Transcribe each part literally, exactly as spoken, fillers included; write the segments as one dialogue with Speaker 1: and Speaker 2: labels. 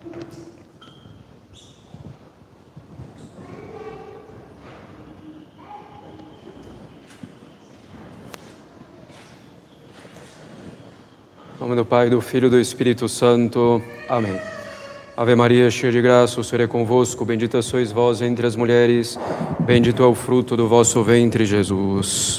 Speaker 1: Em nome do Pai, do Filho e do Espírito Santo. Amém. Ave Maria, cheia de graça, o Senhor é convosco. Bendita sois vós entre as mulheres. Bendito é o fruto do vosso ventre, Jesus.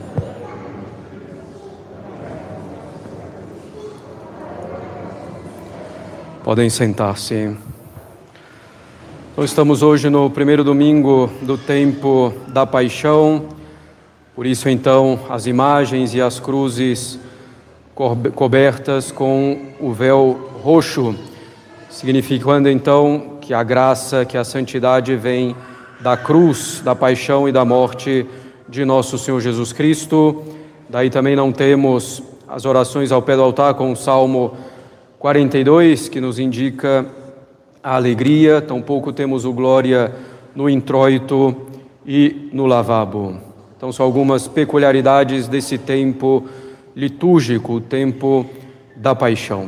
Speaker 1: Podem sentar-se. Então, estamos hoje no primeiro domingo do tempo da Paixão. Por isso, então, as imagens e as cruzes cobertas com o véu roxo, significando então que a graça, que a santidade vem da cruz, da paixão e da morte de nosso Senhor Jesus Cristo. Daí também não temos as orações ao pé do altar com o Salmo quarenta e dois, que nos indica a alegria, tampouco temos o glória no introito e no lavabo. Então são algumas peculiaridades desse tempo litúrgico, o tempo da paixão.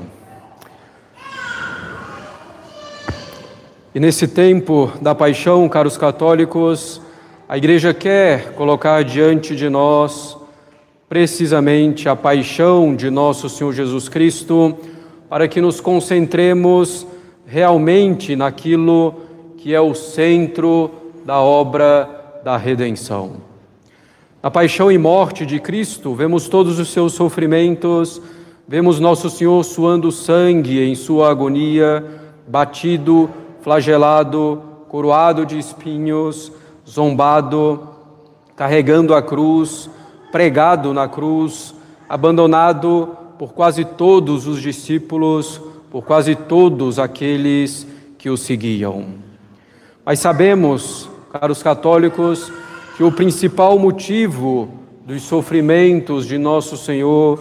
Speaker 1: E nesse tempo da paixão, caros católicos, a Igreja quer colocar diante de nós precisamente a paixão de nosso Senhor Jesus Cristo, para que nos concentremos realmente naquilo que é o centro da obra da redenção. Na paixão e morte de Cristo, vemos todos os seus sofrimentos, vemos nosso Senhor suando sangue em sua agonia, batido, flagelado, coroado de espinhos, zombado, carregando a cruz, pregado na cruz, abandonado por quase todos os discípulos, por quase todos aqueles que o seguiam. Mas sabemos, caros católicos, que o principal motivo dos sofrimentos de nosso Senhor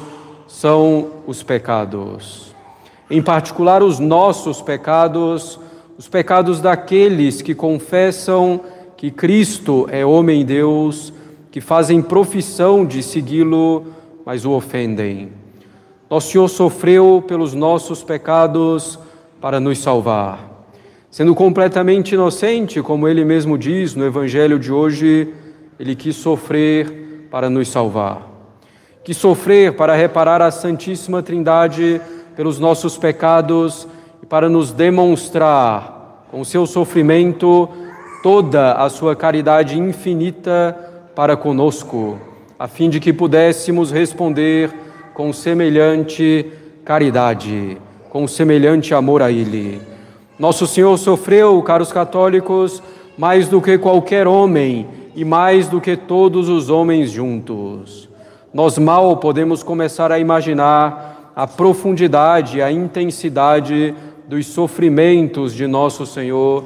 Speaker 1: são os pecados. Em particular, os nossos pecados, os pecados daqueles que confessam que Cristo é homem e Deus, que fazem profissão de segui-lo, mas o ofendem. Nosso Senhor sofreu pelos nossos pecados para nos salvar. Sendo completamente inocente, como Ele mesmo diz no Evangelho de hoje, Ele quis sofrer para nos salvar. Quis sofrer para reparar a Santíssima Trindade pelos nossos pecados e para nos demonstrar, com o seu sofrimento, toda a sua caridade infinita para conosco, a fim de que pudéssemos responder com semelhante caridade, com semelhante amor a Ele. Nosso Senhor sofreu, caros católicos, mais do que qualquer homem e mais do que todos os homens juntos. Nós mal podemos começar a imaginar a profundidade, a intensidade dos sofrimentos de nosso Senhor,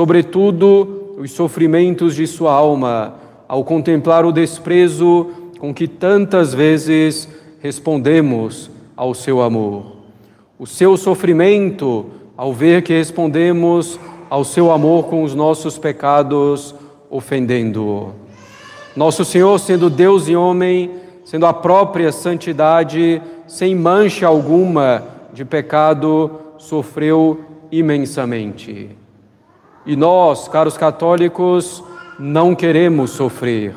Speaker 1: sobretudo os sofrimentos de sua alma, ao contemplar o desprezo com que tantas vezes respondemos ao seu amor. O seu sofrimento, ao ver que respondemos ao seu amor com os nossos pecados, ofendendo-o. Nosso Senhor, sendo Deus e homem, sendo a própria santidade, sem mancha alguma de pecado, sofreu imensamente. E nós, caros católicos, não queremos sofrer.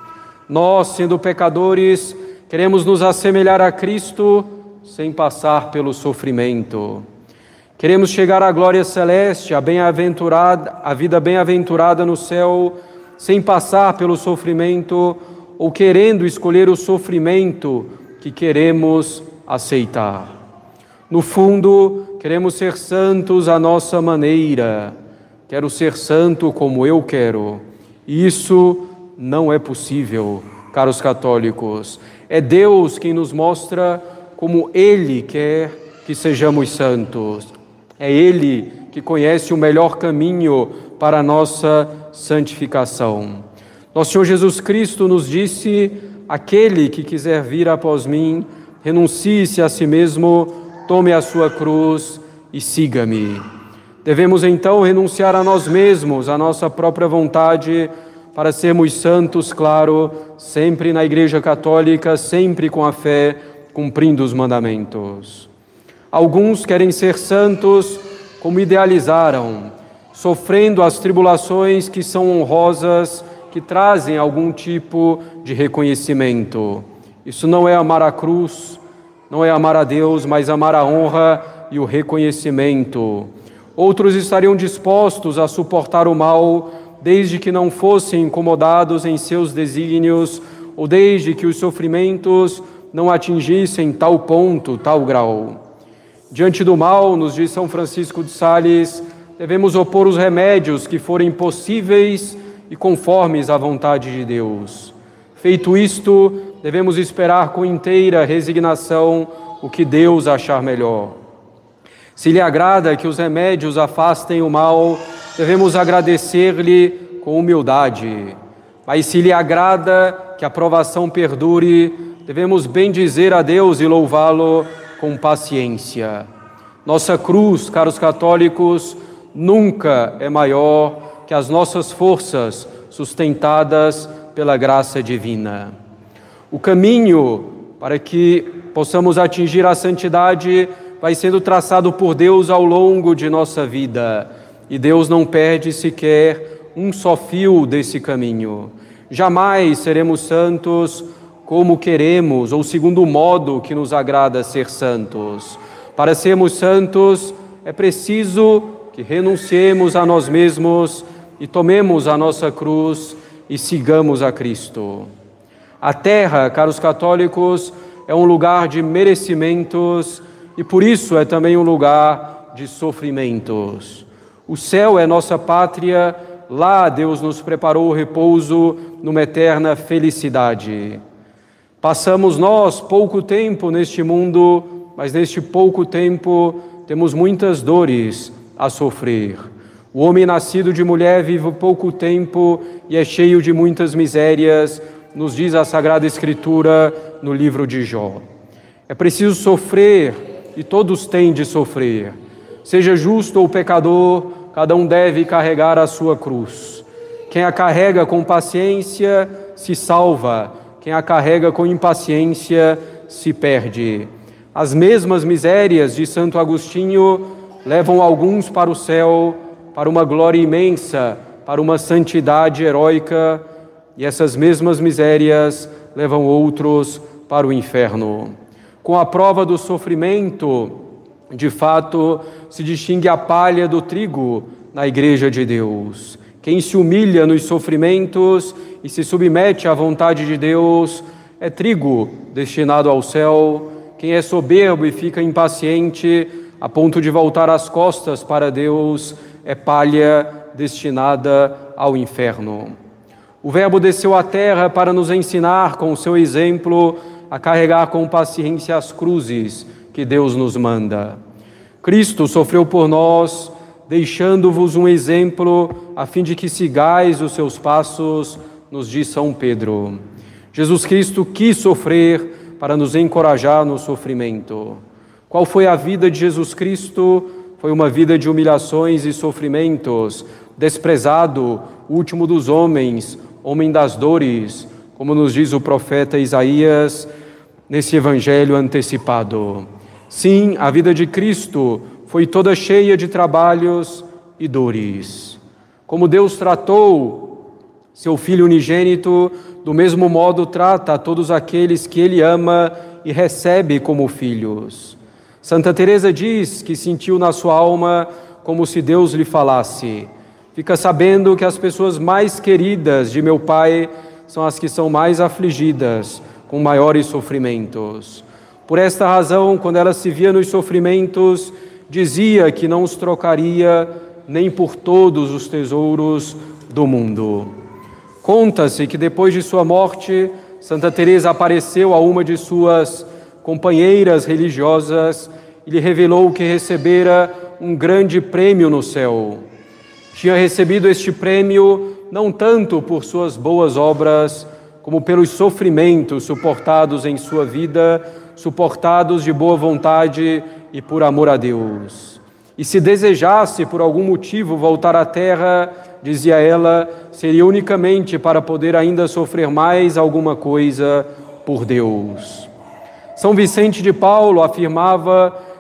Speaker 1: Nós, sendo pecadores, queremos nos assemelhar a Cristo sem passar pelo sofrimento. Queremos chegar à glória celeste, à bem-aventurada, à vida bem-aventurada no céu, sem passar pelo sofrimento ou querendo escolher o sofrimento que queremos aceitar. No fundo, queremos ser santos à nossa maneira. Quero ser santo como eu quero. E isso não é possível, caros católicos. É Deus quem nos mostra como Ele quer que sejamos santos. É Ele que conhece o melhor caminho para a nossa santificação. Nosso Senhor Jesus Cristo nos disse: aquele que quiser vir após mim, renuncie-se a si mesmo, tome a sua cruz e siga-me. Devemos então renunciar a nós mesmos, a nossa própria vontade, para sermos santos, claro, sempre na Igreja Católica, sempre com a fé, cumprindo os mandamentos. Alguns querem ser santos como idealizaram, sofrendo as tribulações que são honrosas, que trazem algum tipo de reconhecimento. Isso não é amar a cruz, não é amar a Deus, mas amar a honra e o reconhecimento. Outros estariam dispostos a suportar o mal, desde que não fossem incomodados em seus desígnios, ou desde que os sofrimentos não atingissem tal ponto, tal grau. Diante do mal, nos diz São Francisco de Sales, devemos opor os remédios que forem possíveis e conformes à vontade de Deus. Feito isto, devemos esperar com inteira resignação o que Deus achar melhor. Se lhe agrada que os remédios afastem o mal, devemos agradecer-lhe com humildade. Mas se lhe agrada que a provação perdure, devemos bendizer a Deus e louvá-lo com paciência. Nossa cruz, caros católicos, nunca é maior que as nossas forças sustentadas pela graça divina. O caminho para que possamos atingir a santidade vai sendo traçado por Deus ao longo de nossa vida, e Deus não perde sequer um só fio desse caminho. Jamais seremos santos como queremos ou segundo o modo que nos agrada ser santos. Para sermos santos, é preciso que renunciemos a nós mesmos e tomemos a nossa cruz e sigamos a Cristo. A terra, caros católicos, é um lugar de merecimentos e por isso é também um lugar de sofrimentos. O céu é nossa pátria, lá Deus nos preparou o repouso numa eterna felicidade. Passamos nós pouco tempo neste mundo, mas neste pouco tempo temos muitas dores a sofrer. O homem nascido de mulher vive pouco tempo e é cheio de muitas misérias, nos diz a Sagrada Escritura no livro de Jó. É preciso sofrer, e todos têm de sofrer. Seja justo ou pecador, cada um deve carregar a sua cruz. Quem a carrega com paciência se salva, quem a carrega com impaciência se perde. As mesmas misérias de Santo Agostinho levam alguns para o céu, para uma glória imensa, para uma santidade heróica, e essas mesmas misérias levam outros para o inferno. Com a prova do sofrimento, de fato, se distingue a palha do trigo na Igreja de Deus. Quem se humilha nos sofrimentos e se submete à vontade de Deus é trigo destinado ao céu. Quem é soberbo e fica impaciente a ponto de voltar as costas para Deus é palha destinada ao inferno. O Verbo desceu à terra para nos ensinar, com o seu exemplo, a carregar com paciência as cruzes que Deus nos manda. Cristo sofreu por nós, deixando-vos um exemplo, a fim de que sigais os seus passos, nos diz São Pedro. Jesus Cristo quis sofrer para nos encorajar no sofrimento. Qual foi a vida de Jesus Cristo? Foi uma vida de humilhações e sofrimentos, desprezado, último dos homens, homem das dores, como nos diz o profeta Isaías nesse evangelho antecipado. Sim, a vida de Cristo foi toda cheia de trabalhos e dores. Como Deus tratou seu Filho unigênito, do mesmo modo trata a todos aqueles que Ele ama e recebe como filhos. Santa Teresa diz que sentiu na sua alma como se Deus lhe falasse: fica sabendo que as pessoas mais queridas de meu Pai são as que são mais afligidas, com maiores sofrimentos. Por esta razão, quando ela se via nos sofrimentos, dizia que não os trocaria nem por todos os tesouros do mundo. Conta-se que depois de sua morte, Santa Teresa apareceu a uma de suas companheiras religiosas e lhe revelou que recebera um grande prêmio no céu. Tinha recebido este prêmio não tanto por suas boas obras, como pelos sofrimentos suportados em sua vida, suportados de boa vontade e por amor a Deus. E se desejasse por algum motivo voltar à terra, dizia ela, seria unicamente para poder ainda sofrer mais alguma coisa por Deus. São Vicente de Paulo afirmava: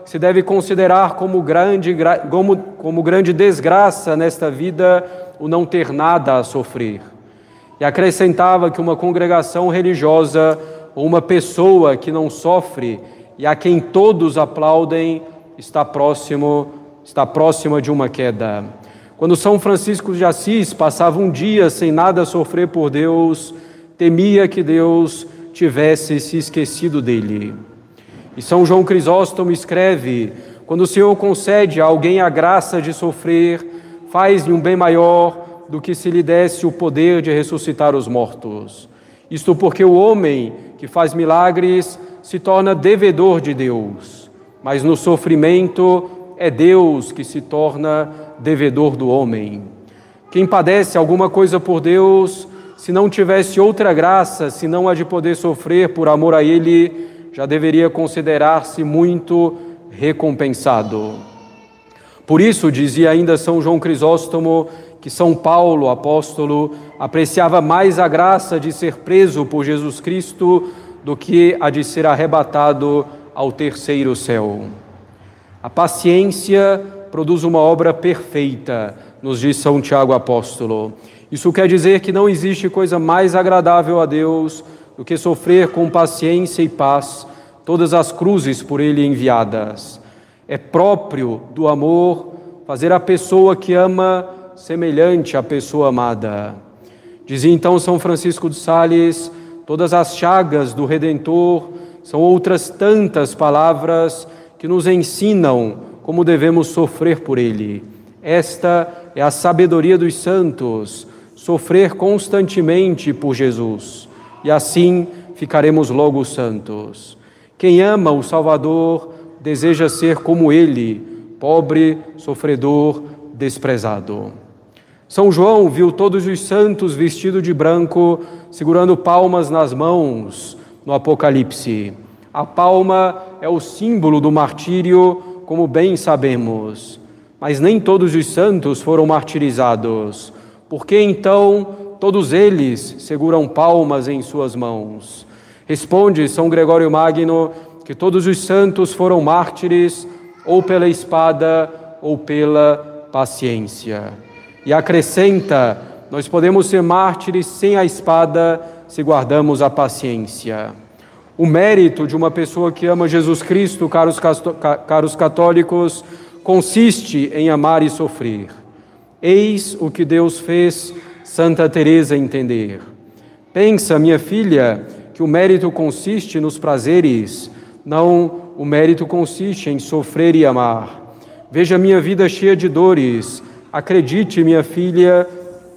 Speaker 1: se deve considerar como grande, como, como grande desgraça nesta vida o não ter nada a sofrer. E acrescentava que uma congregação religiosa ou uma pessoa que não sofre e a quem todos aplaudem está próximo, está próxima de uma queda. Quando São Francisco de Assis passava um dia sem nada sofrer por Deus, temia que Deus tivesse se esquecido dele. E São João Crisóstomo escreve: quando o Senhor concede a alguém a graça de sofrer, faz-lhe um bem maior do que se lhe desse o poder de ressuscitar os mortos. Isto porque o homem que faz milagres se torna devedor de Deus, mas no sofrimento é Deus que se torna devedor do homem. Quem padece alguma coisa por Deus, se não tivesse outra graça, senão a de poder sofrer por amor a Ele, já deveria considerar-se muito recompensado. Por isso, dizia ainda São João Crisóstomo, que São Paulo, apóstolo, apreciava mais a graça de ser preso por Jesus Cristo do que a de ser arrebatado ao terceiro céu. A paciência produz uma obra perfeita, nos diz São Tiago apóstolo. Isso quer dizer que não existe coisa mais agradável a Deus do que sofrer com paciência e paz todas as cruzes por Ele enviadas. É próprio do amor fazer a pessoa que ama semelhante à pessoa amada. Dizia então São Francisco de Sales: todas as chagas do Redentor são outras tantas palavras que nos ensinam como devemos sofrer por Ele. Esta é a sabedoria dos santos, sofrer constantemente por Jesus, e assim ficaremos logo santos. Quem ama o Salvador deseja ser como Ele, pobre, sofredor, desprezado. São João viu todos os santos vestidos de branco, segurando palmas nas mãos no Apocalipse. A palma é o símbolo do martírio, como bem sabemos. Mas nem todos os santos foram martirizados. Por que então todos eles seguram palmas em suas mãos? Responde São Gregório Magno que todos os santos foram mártires ou pela espada ou pela paciência. E acrescenta: nós podemos ser mártires sem a espada se guardamos a paciência. O mérito de uma pessoa que ama Jesus Cristo, caros, caros católicos, consiste em amar e sofrer. Eis o que Deus fez Santa Teresa entender. Pensa, minha filha, que o mérito consiste nos prazeres, não o mérito consiste em sofrer e amar. Veja minha vida cheia de dores. Acredite, minha filha,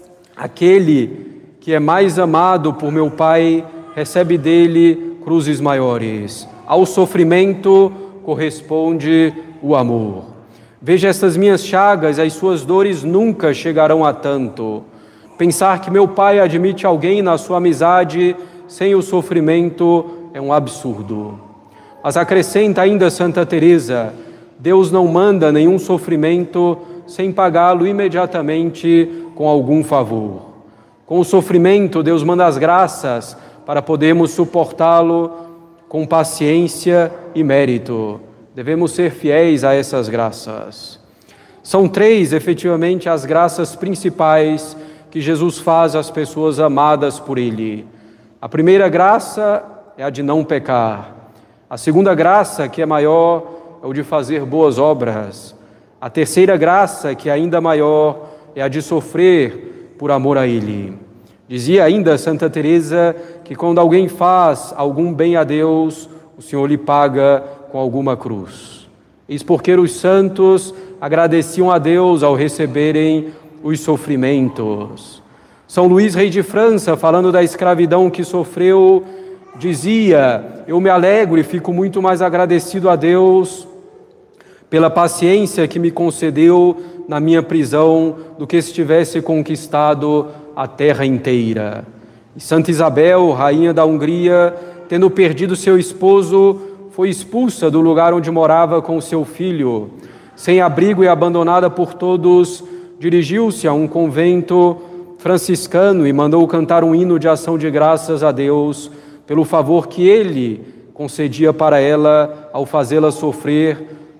Speaker 1: aquele que é mais amado por meu Pai recebe dele cruzes maiores. Ao sofrimento corresponde o amor. Veja estas minhas chagas, as suas dores nunca chegarão a tanto. Pensar que meu Pai admite alguém na sua amizade sem o sofrimento é um absurdo. Mas acrescenta ainda Santa Teresa: Deus não manda nenhum sofrimento sem pagá-lo imediatamente com algum favor. Com o sofrimento, Deus manda as graças para podermos suportá-lo com paciência e mérito. Devemos ser fiéis a essas graças. São três, efetivamente, as graças principais que Jesus faz às pessoas amadas por Ele. A primeira graça é a de não pecar. A segunda graça, que é maior, é o de fazer boas obras. A terceira graça, que é ainda maior, é a de sofrer por amor a Ele. Dizia ainda Santa Teresa que quando alguém faz algum bem a Deus, o Senhor lhe paga com alguma cruz. Eis porque os santos agradeciam a Deus ao receberem os sofrimentos. São Luís, rei de França, falando da escravidão que sofreu, dizia: eu me alegro e fico muito mais agradecido a Deus pela paciência que me concedeu na minha prisão do que se tivesse conquistado a terra inteira. E Santa Isabel, rainha da Hungria, tendo perdido seu esposo, foi expulsa do lugar onde morava com seu filho. Sem abrigo e abandonada por todos, dirigiu-se a um convento franciscano e mandou cantar um hino de ação de graças a Deus pelo favor que Ele concedia para ela ao fazê-la sofrer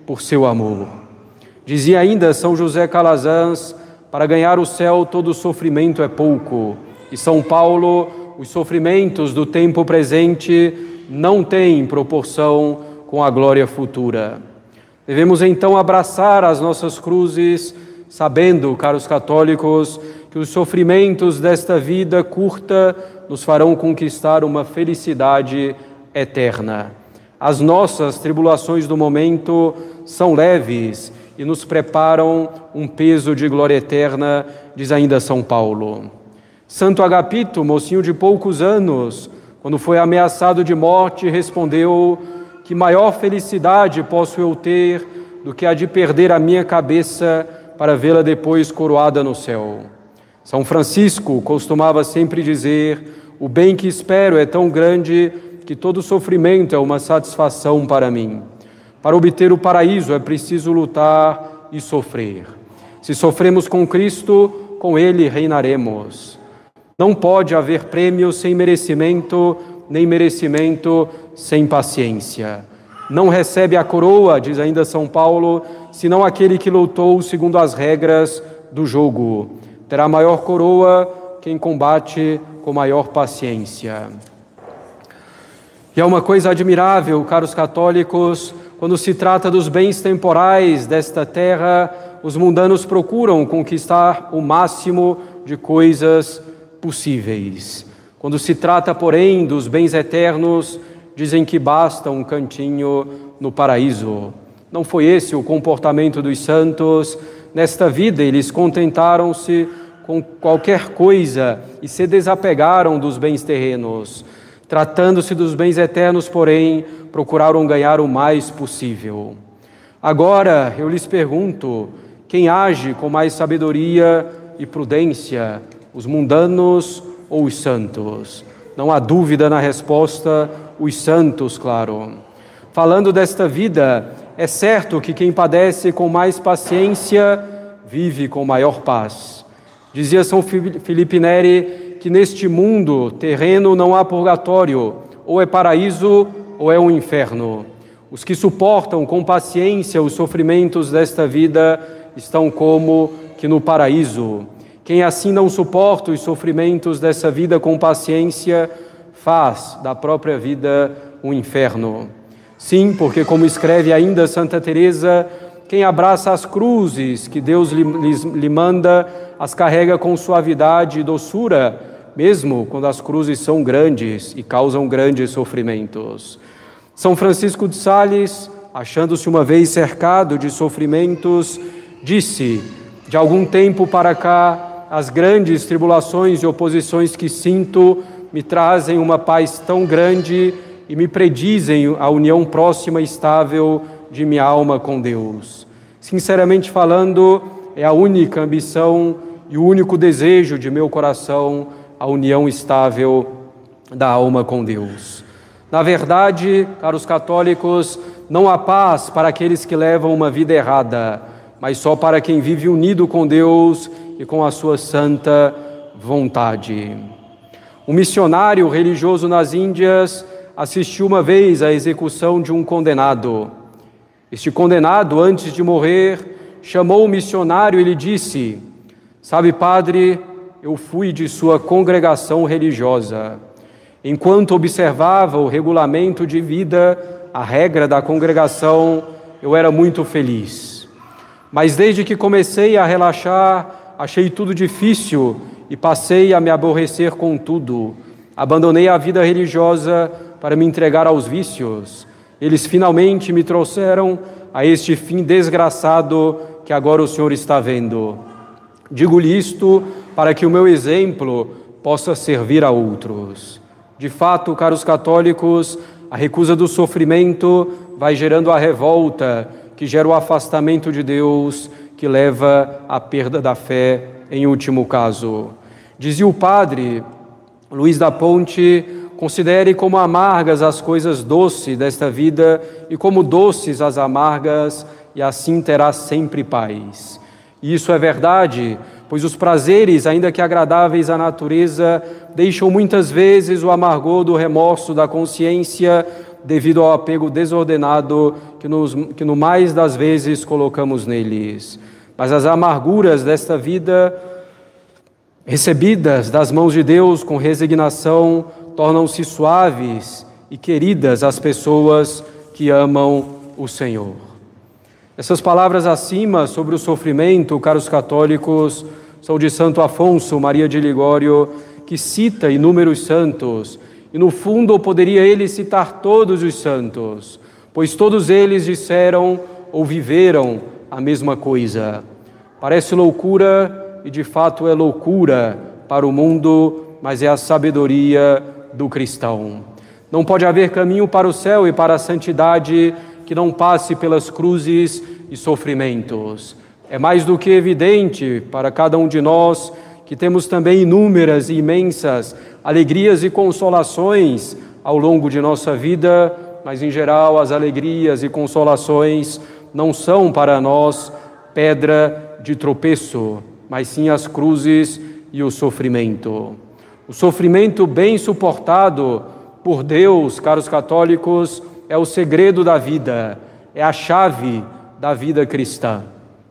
Speaker 1: por seu amor. Dizia ainda São José Calazans: para ganhar o céu todo sofrimento é pouco. E São Paulo: os sofrimentos do tempo presente não têm proporção com a glória futura. Devemos então abraçar as nossas cruzes, sabendo, caros católicos, que os sofrimentos desta vida curta nos farão conquistar uma felicidade eterna. As nossas tribulações do momento são leves e nos preparam um peso de glória eterna, diz ainda São Paulo. Santo Agapito, mocinho de poucos anos, quando foi ameaçado de morte, respondeu: que maior felicidade posso eu ter do que a de perder a minha cabeça para vê-la depois coroada no céu. São Francisco costumava sempre dizer: o bem que espero é tão grande que todo sofrimento é uma satisfação para mim. Para obter o paraíso é preciso lutar e sofrer. Se sofremos com Cristo, com Ele reinaremos. Não pode haver prêmio sem merecimento, nem merecimento sem paciência. Não recebe a coroa, diz ainda São Paulo, senão aquele que lutou segundo as regras do jogo. Terá maior coroa quem combate com maior paciência. E é uma coisa admirável, caros católicos, quando se trata dos bens temporais desta terra, os mundanos procuram conquistar o máximo de coisas possíveis. Quando se trata, porém, dos bens eternos, dizem que basta um cantinho no paraíso. Não foi esse o comportamento dos santos. Nesta vida, eles contentaram-se com qualquer coisa e se desapegaram dos bens terrenos. Tratando-se dos bens eternos, porém, procuraram ganhar o mais possível. Agora, eu lhes pergunto, quem age com mais sabedoria e prudência, os mundanos ou os santos? Não há dúvida na resposta, os santos, claro. Falando desta vida, é certo que quem padece com mais paciência vive com maior paz. Dizia São Filipe Neri que neste mundo terreno não há purgatório, ou é paraíso ou é um inferno. Os que suportam com paciência os sofrimentos desta vida estão como que no paraíso. Quem assim não suporta os sofrimentos dessa vida com paciência, faz da própria vida um inferno. Sim, porque como escreve ainda Santa Teresa, quem abraça as cruzes que Deus lhe, lhe manda, as carrega com suavidade e doçura, mesmo quando as cruzes são grandes e causam grandes sofrimentos. São Francisco de Sales, achando-se uma vez cercado de sofrimentos, disse: de algum tempo para cá, as grandes tribulações e oposições que sinto me trazem uma paz tão grande e me predizem a união próxima e estável de minha alma com Deus. Sinceramente falando, é a única ambição e o único desejo de meu coração, a união estável da alma com Deus. Na verdade, caros católicos, não há paz para aqueles que levam uma vida errada, mas só para quem vive unido com Deus e com a sua santa vontade. Um missionário religioso nas Índias assistiu uma vez à execução de um condenado. Este condenado, antes de morrer, chamou o missionário e lhe disse: sabe, padre, eu fui de sua congregação religiosa. Enquanto observava o regulamento de vida, a regra da congregação, eu era muito feliz. Mas desde que comecei a relaxar, achei tudo difícil e passei a me aborrecer com tudo. Abandonei a vida religiosa para me entregar aos vícios. Eles finalmente me trouxeram a este fim desgraçado que agora o Senhor está vendo. Digo-lhe isto para que o meu exemplo possa servir a outros. De fato, caros católicos, a recusa do sofrimento vai gerando a revolta, que gera o afastamento de Deus, que leva à perda da fé, em último caso. Dizia o padre Luís da Ponte: considere como amargas as coisas doces desta vida e como doces as amargas, e assim terá sempre paz. E isso é verdade, pois os prazeres, ainda que agradáveis à natureza, deixam muitas vezes o amargor do remorso da consciência, devido ao apego desordenado que, nos, que no mais das vezes colocamos neles. Mas as amarguras desta vida, recebidas das mãos de Deus com resignação, tornam-se suaves e queridas às pessoas que amam o Senhor. Essas palavras acima sobre o sofrimento, caros católicos, são de Santo Afonso Maria de Ligório, que cita inúmeros santos, e no fundo poderia ele citar todos os santos, pois todos eles disseram ou viveram a mesma coisa. Parece loucura, e de fato é loucura para o mundo, mas é a sabedoria do cristão. Não pode haver caminho para o céu e para a santidade que não passe pelas cruzes e sofrimentos. É mais do que evidente para cada um de nós que temos também inúmeras e imensas alegrias e consolações ao longo de nossa vida, mas em geral as alegrias e consolações não são para nós pedra de tropeço, mas sim as cruzes e o sofrimento. O sofrimento bem suportado por Deus, caros católicos, é o segredo da vida, é a chave da vida cristã.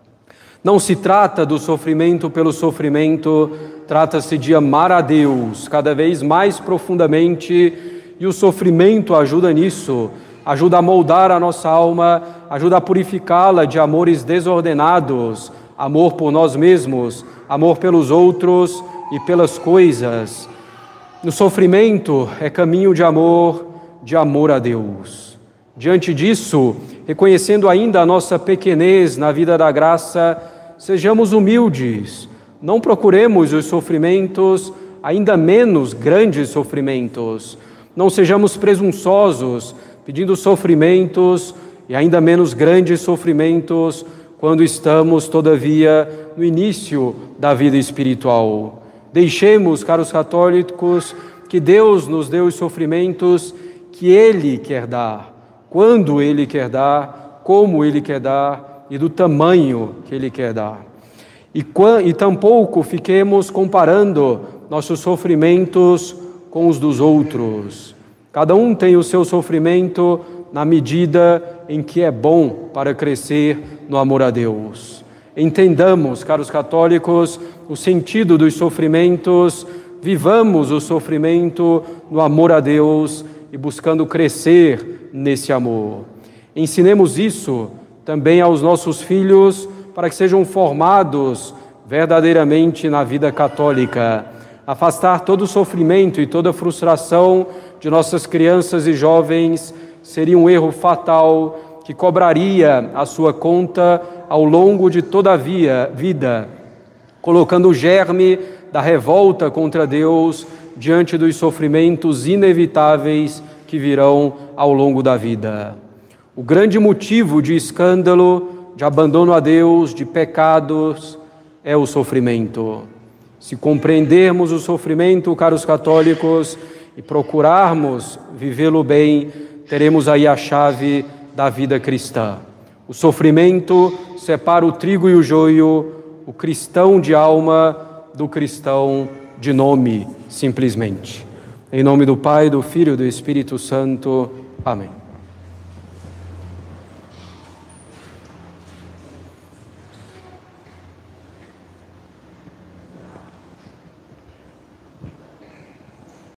Speaker 1: Não se trata do sofrimento pelo sofrimento, trata-se de amar a Deus cada vez mais profundamente, e o sofrimento ajuda nisso, ajuda a moldar a nossa alma, ajuda a purificá-la de amores desordenados, amor por nós mesmos, amor pelos outros e pelas coisas. No sofrimento é caminho de amor, de amor a Deus. Diante disso, reconhecendo ainda a nossa pequenez na vida da graça, sejamos humildes, não procuremos os sofrimentos, ainda menos grandes sofrimentos. Não sejamos presunçosos, pedindo sofrimentos e ainda menos grandes sofrimentos, quando estamos, todavia, no início da vida espiritual. Deixemos, caros católicos, que Deus nos dê os sofrimentos que Ele quer dar, quando Ele quer dar, como Ele quer dar e do tamanho que Ele quer dar. E, e tampouco fiquemos comparando nossos sofrimentos com os dos outros. Cada um tem o seu sofrimento na medida em que é bom para crescer no amor a Deus. Entendamos, caros católicos, o sentido dos sofrimentos, vivamos o sofrimento no amor a Deus e buscando crescer nesse amor. Ensinemos isso também aos nossos filhos para que sejam formados verdadeiramente na vida católica. Afastar todo sofrimento e toda frustração de nossas crianças e jovens seria um erro fatal que cobraria a sua conta ao longo de toda a via, vida, colocando o germe da revolta contra Deus diante dos sofrimentos inevitáveis que virão ao longo da vida. O grande motivo de escândalo, de abandono a Deus, de pecados, é o sofrimento. Se compreendermos o sofrimento, caros católicos, e procurarmos vivê-lo bem, teremos aí a chave da vida cristã. O sofrimento separa o trigo e o joio, o cristão de alma do cristão de nome, simplesmente. Em nome do Pai, do Filho e do Espírito Santo. Amém.